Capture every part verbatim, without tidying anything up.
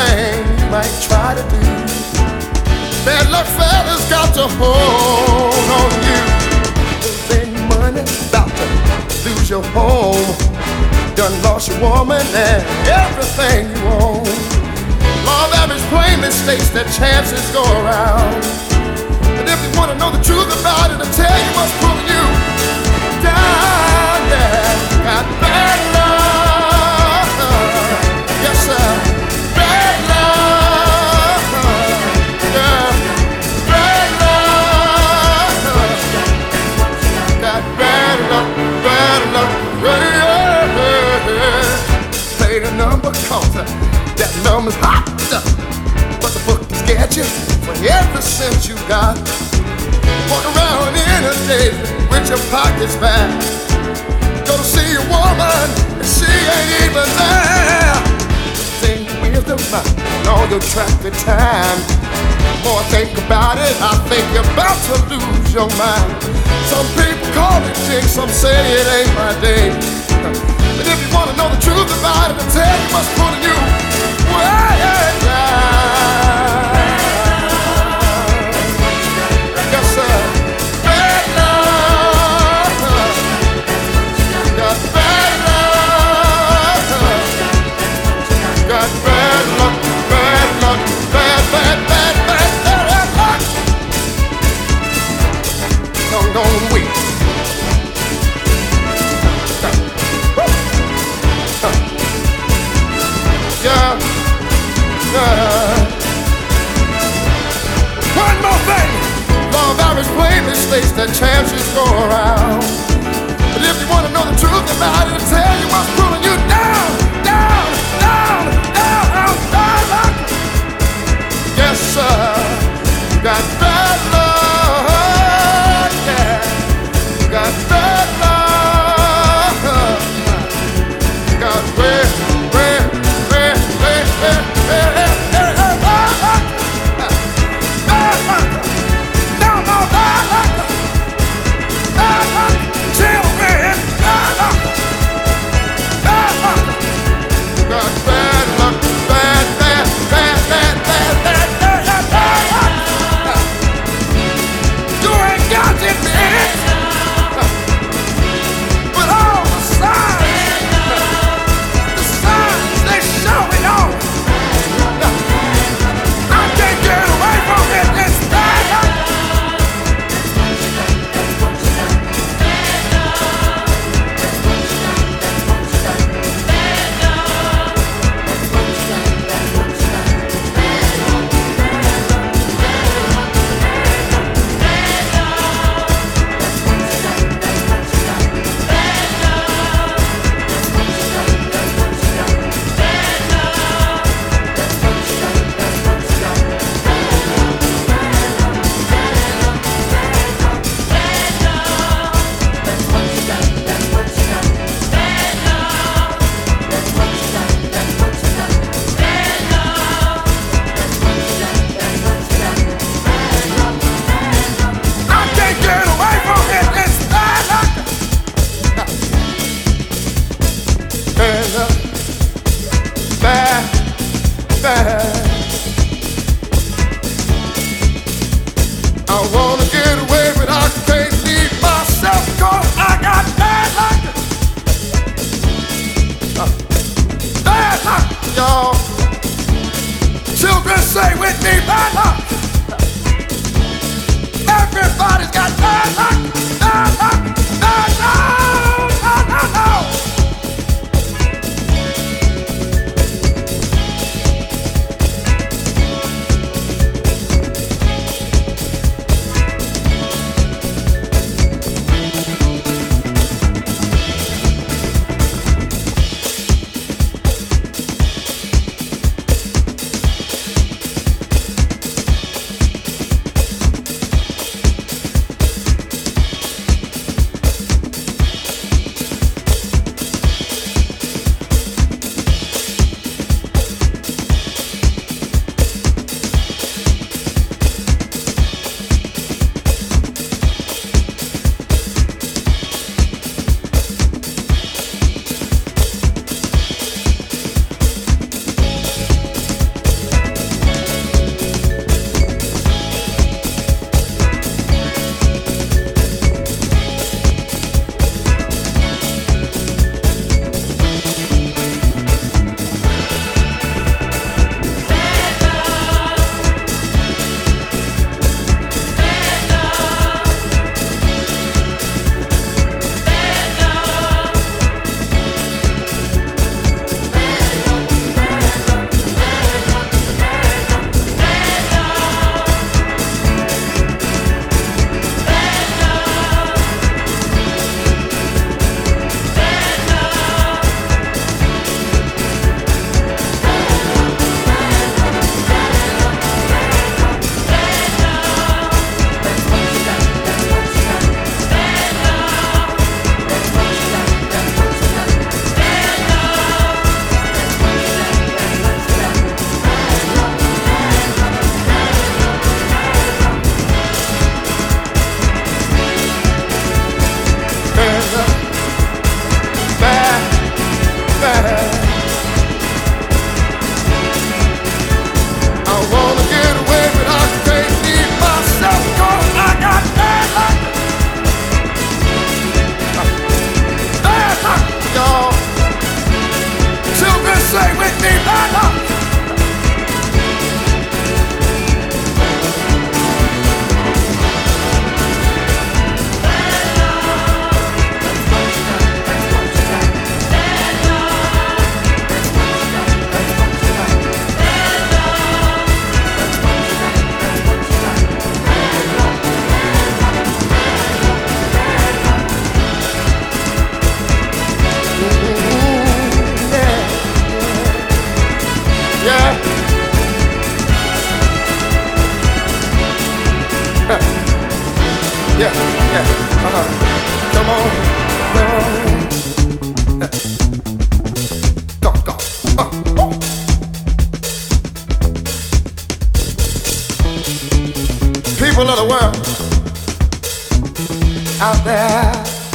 everything you might try to do. Bad luck fella's got to hold on you. Losing money, about to lose your home. Done lost your woman and everything you own. Law of average plainly states that chances go around. But if you want to know the truth about it, I'll tell you what's pulling you down. Yeah, got bad luck. Yes, sir. Bad luck. Yeah, bad luck. Got bad luck, bad luck. Yeah, play the number, cause that number's hot. But the book is get you for every cent you got. Walk around in a day with your pockets back. Go to see a woman and she ain't even there. Think with the mind and all your traffic time. More I think about it, I think you're about to lose your mind. Some people call it jinx, some say it ain't my day. But if you wanna know the truth about it, I'll tell you what's pulling you way down. Yes, sir. Bad luck. Got bad luck. Got bad luck, bad luck, bad, bad, bad, bad, bad luck. Don't, don't wait. Yeah, yeah. One more thing. Law of average plainly states that chances go around. But if you want to know the truth about it, I'll tell you what's pulling you down, down, down, down, down, down, down. Yes, sir. You got bad luck, yeah. You got bad luck. You got red, red. people of the world out there.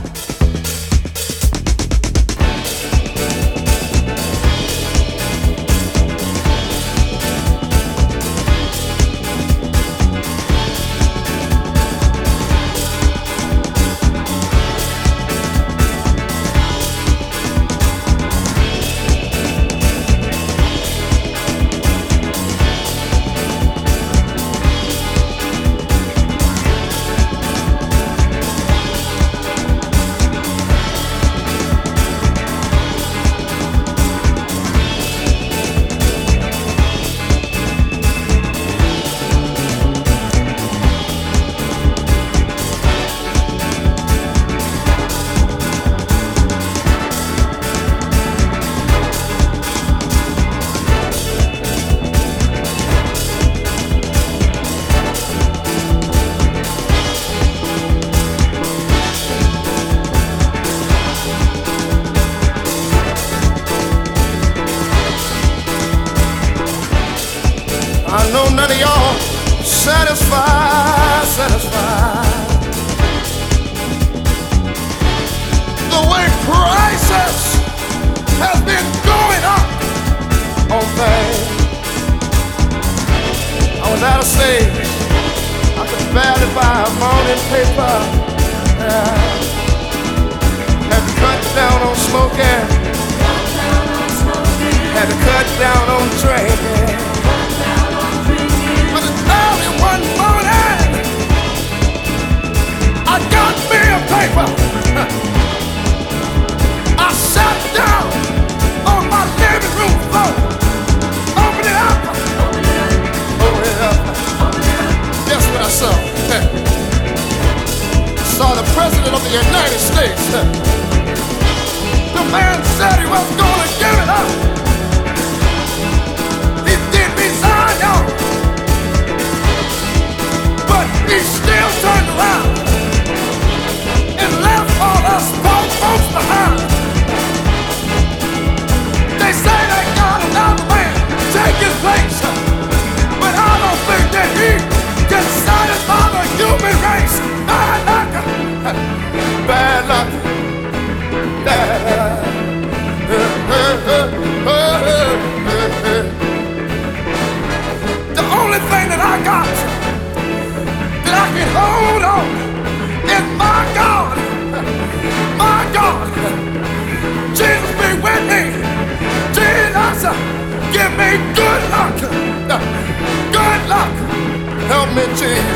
I know none of y'all satisfied, satisfied. The way prices has been going up on things. I was out of state. I could barely buy a morning paper. Yeah. Had to cut down on smoking. Had to cut down on drinking. One morning, I got me a paper. I sat down on my living room floor, opened it up, opened it up. Guess what I saw? Saw the President of the United States. The man said he was gonna give it up. He did resign, y'all. He still turned around and left all us poor folks behind. They say they got another man take his place, but I don't think that he can satisfy the human race. Bad luck, bad luck, bad luck. The only thing that I got I can hold on is my God, my God. Jesus be with me. Jesus, give me good luck, good luck. Help me, Jesus.